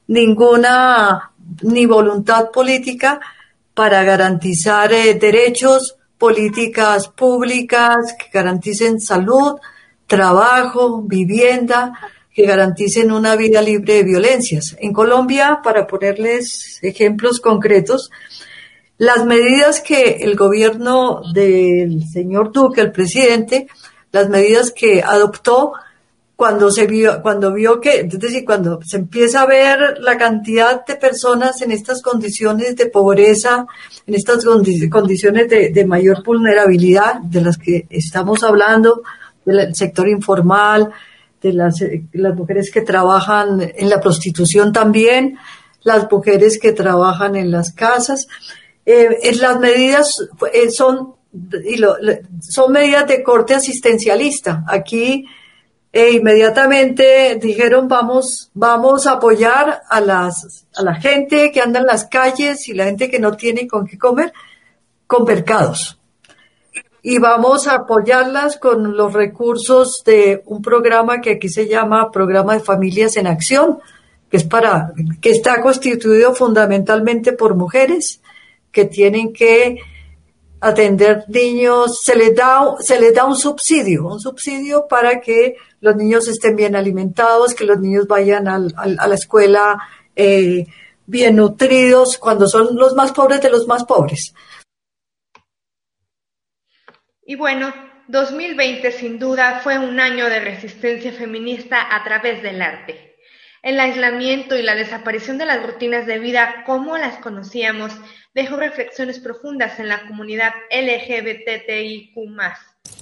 ninguna, ni voluntad política para garantizar eh, derechos, políticas públicas que garanticen salud, trabajo, vivienda, que garanticen una vida libre de violencias. En Colombia, para ponerles ejemplos concretos, las medidas que el gobierno del señor Duque, el presidente, las medidas que adoptó cuando se vio, cuando vio que, es decir, cuando se empieza a ver la cantidad de personas en estas condiciones de pobreza, en estas condi- condiciones de, de mayor vulnerabilidad de las que estamos hablando, del sector informal, de las, las mujeres que trabajan en la prostitución también, las mujeres que trabajan en las casas. Eh, las medidas eh, son y lo, son medidas de corte asistencialista. Aquí eh, inmediatamente dijeron vamos, vamos a apoyar a las, a la gente que anda en las calles y la gente que no tiene con qué comer, con mercados. Y vamos a apoyarlas con los recursos de un programa que aquí se llama Programa de Familias en Acción, que es para, que está constituido fundamentalmente por mujeres que tienen que atender niños, se les da, se les da un subsidio, un subsidio para que los niños estén bien alimentados, que los niños vayan al, al, a la escuela eh, bien nutridos, cuando son los más pobres de los más pobres. Y bueno, dos mil veinte sin duda fue un año de resistencia feminista a través del arte. El aislamiento y la desaparición de las rutinas de vida como las conocíamos dejó reflexiones profundas en la comunidad L G B T I Q más.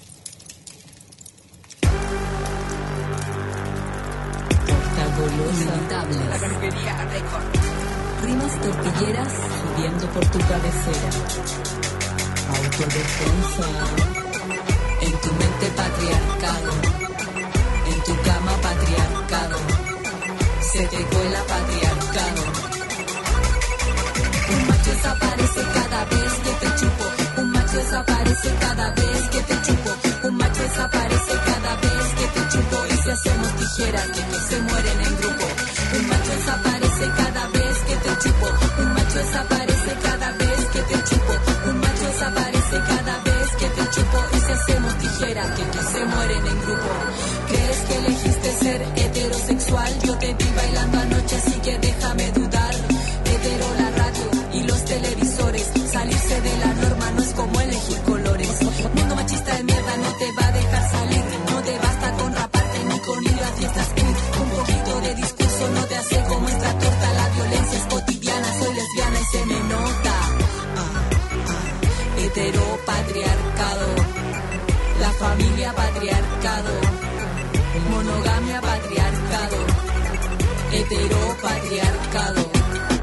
La peluquería récord. Rimas tortilleras subiendo por tu cabecera. Autodefensa. En tu mente patriarcado. En tu cama patriarcado. Se te cuela patriarcado. Un macho desaparece cada vez que te chupo. Un macho desaparece cada vez que te chupo. Un macho desaparece cada vez que te chupo. Y si hacemos tijeras que no se mueren en grupo. Un macho desaparece cada vez que te chupo. Un macho desaparece cada vez que te chupo. Un macho desaparece cada vez que te chupo. Y si hacemos tijeras que no se mueren en grupo. ¿Crees que elegiste ser heterosexual? Yo te vi bailando anoche, así que déjame dudar. Hetero la radio y los televisores. Salirse de la norma no es como elegir colores. Mundo machista de mierda no te va a dejar salir. No te basta con raparte ni con ir a fiestas queer. Un poquito de discurso no te hace como esta torta. La violencia es cotidiana, soy lesbiana y se me nota. Ah, ah. Heteropatriarcado. La familia patriarcado. Monogamia patriarcado. Heteropatriarcado.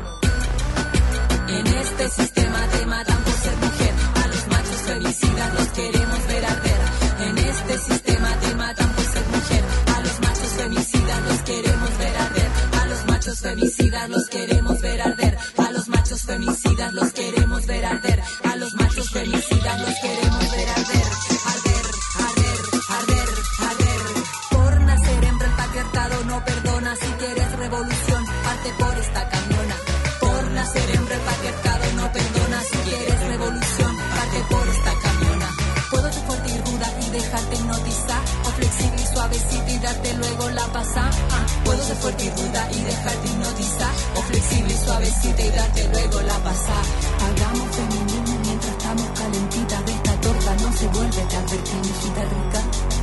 En este sistema te matan por ser mujer. A los machos femicidas los queremos ver arder. En este sistema te matan por ser mujer. A los machos femicidas los queremos ver arder. A los machos femicidas los queremos ver arder. A los machos femicidas los queremos ver arder. A los machos femicidas los queremos ver arder. Arder, arder, arder, arder. Por nacer hembra el patriarcado no perdona. Si quieres revolución, parte por esta camiona. Por nacer hembra el patriarcado no perdona. Si quieres revolución, parte por esta camiona. Puedo ser fuerte y ruda y dejarte hipnotizar, o flexible y suavecita y darte luego la pasada. Ah, puedo ser fuerte y ruda y dejarte hipnotizar, o flexible y suavecita y darte luego la pasada. Hagamos feminismo mientras estamos calentitas de esta torta. No se vuelve, te advertí, mijita rica.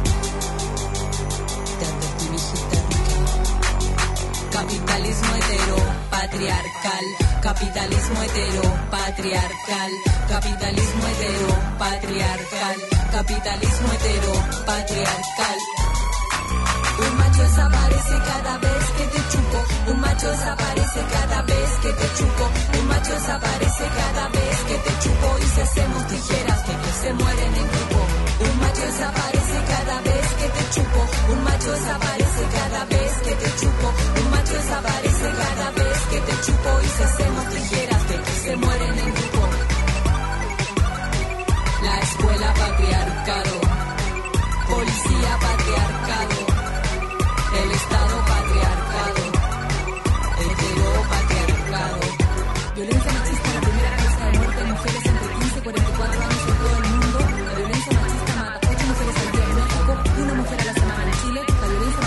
Te advertí, mijita rica. Capitalismo heteropatriarcal. Capitalismo heteropatriarcal. Capitalismo heteropatriarcal. Capitalismo heteropatriarcal. Un macho desaparece cada vez que te chupo. Un macho desaparece cada vez que te chupo. Un macho desaparece cada vez que te chupo. Y si hacemos tijeras que, que se mueren en grupo. Un macho desaparece cada vez que te chupo. Un macho desaparece cada vez que te chupo. Un macho desaparece cada vez que te chupo. Y si hacemos tijeras que, que se mueren en grupo. La escuela patriarcado. Policía patriarcado. El Estado patriarcado. Heteropatriarcado. Violencia machista, la primera causa de muerte de mujeres entre quince y cuarenta y cuatro años en todo el mundo. La violencia machista mata ocho mujeres al día en México y una mujer a la semana en Chile. La violencia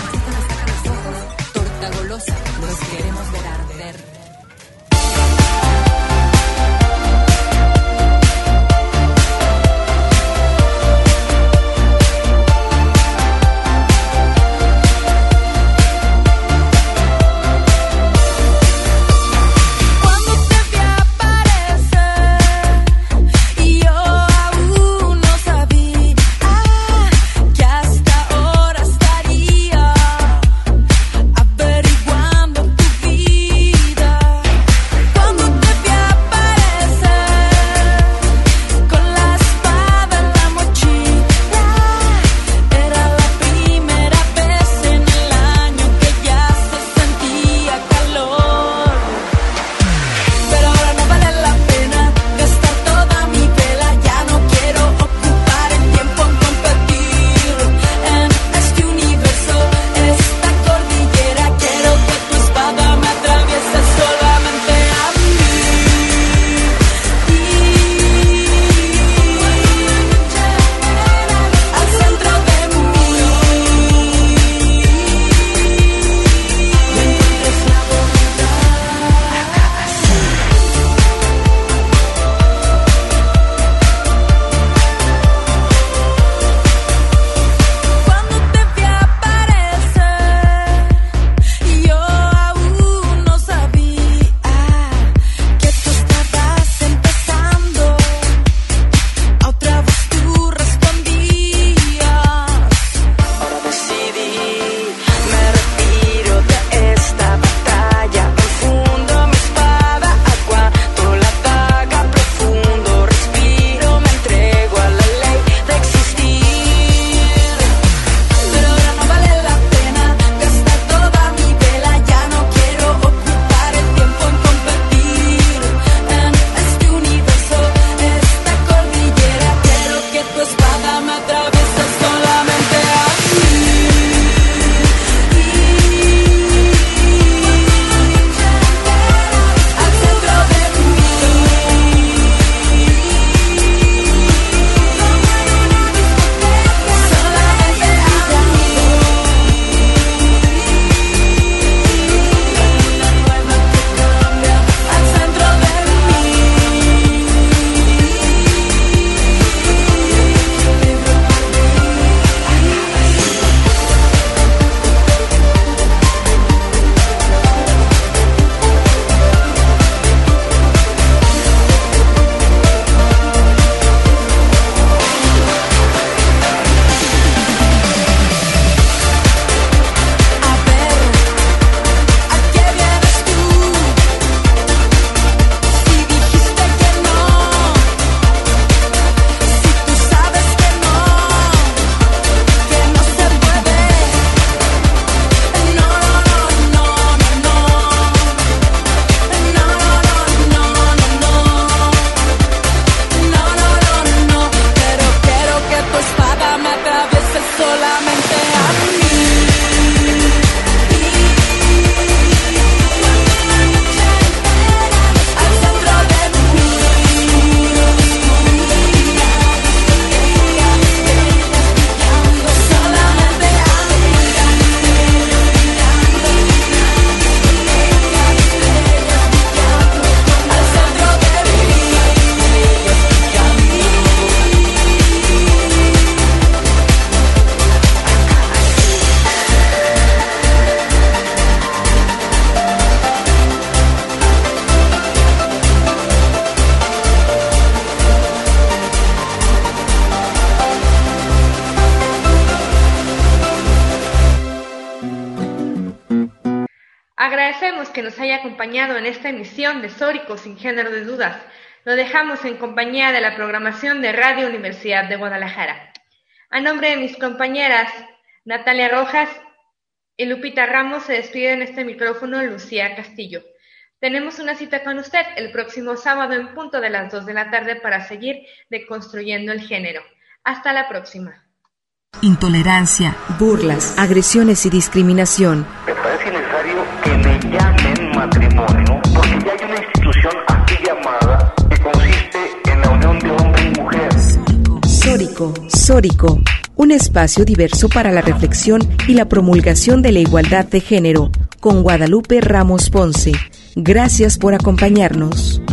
Agradecemos que nos haya acompañado en esta emisión de Sórico sin género de dudas. Lo dejamos en compañía de la programación de Radio Universidad de Guadalajara. A nombre de mis compañeras Natalia Rojas y Lupita Ramos, se despide en este micrófono Lucía Castillo. Tenemos una cita con usted el próximo sábado en punto de las dos de la tarde para seguir deconstruyendo el género. Hasta la próxima. Intolerancia, burlas, agresiones y discriminación. Me parece necesario que me llamen matrimonio, porque ya hay una institución así llamada que consiste en la unión de hombre y mujer. Sórico, Sórico, un espacio diverso para la reflexión y la promulgación de la igualdad de género, con Guadalupe Ramos Ponce. Gracias por acompañarnos.